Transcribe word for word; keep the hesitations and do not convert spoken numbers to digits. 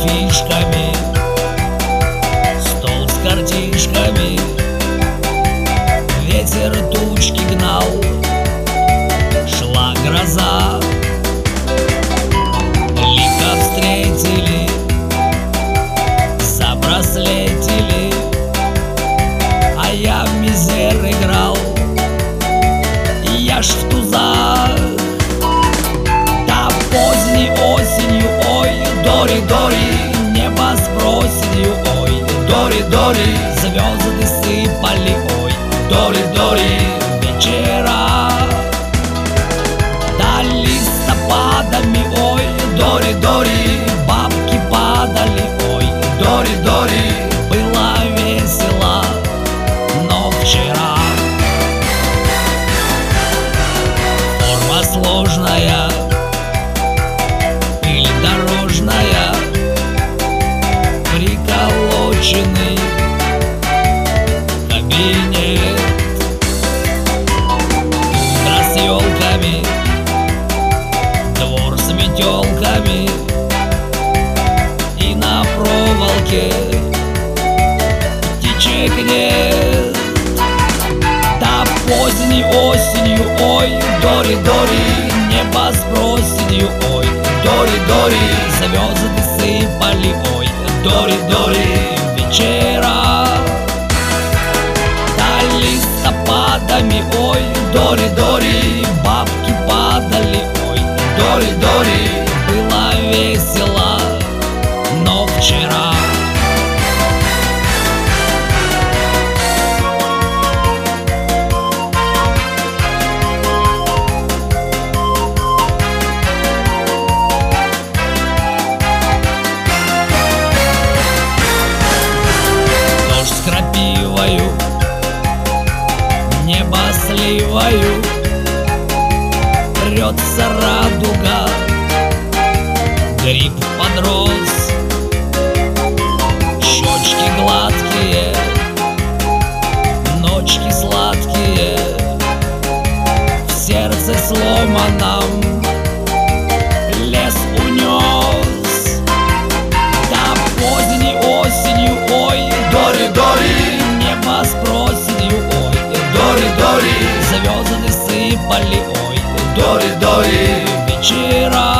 фишками, стол с картишками. Ветер тучки гнал, шла гроза. Лихо встретили, забраслетили, а я в мизер играл, я ж в тузах. Да поздней осенью, ой, дори-дори, небо с просенью, ой, дори-дори, звезды сыпали, ой, дори-дори, вечера. Да листопадами, ой, дори-дори, бабки падали, ой, дори-дори, было весело, но вчера. Форма сложная, пыль дорожная, приколоченный кабинет. Утро с елками, двор с метелками, и на проволоке птичек нет. Да поздней осенью, ой, дори-дори, небо с просенью, ой, дори-дори, звезды сыпали, ой, дори-дори, вечера. Да листопадами, ой, дори-дори, бабки падали, ой, дори-дори, было весело, но вчера. Дождь с крапивою, небо сливою, рвется радуга, гриб подрос, щечки гладкие, ночки сладкие, в сердце сломанном лес унес. Да поздней осенью, ой, дори-дори, небо с просенью, ой, дори-дори, звезды сыпали, ой, дори-дори, вечера.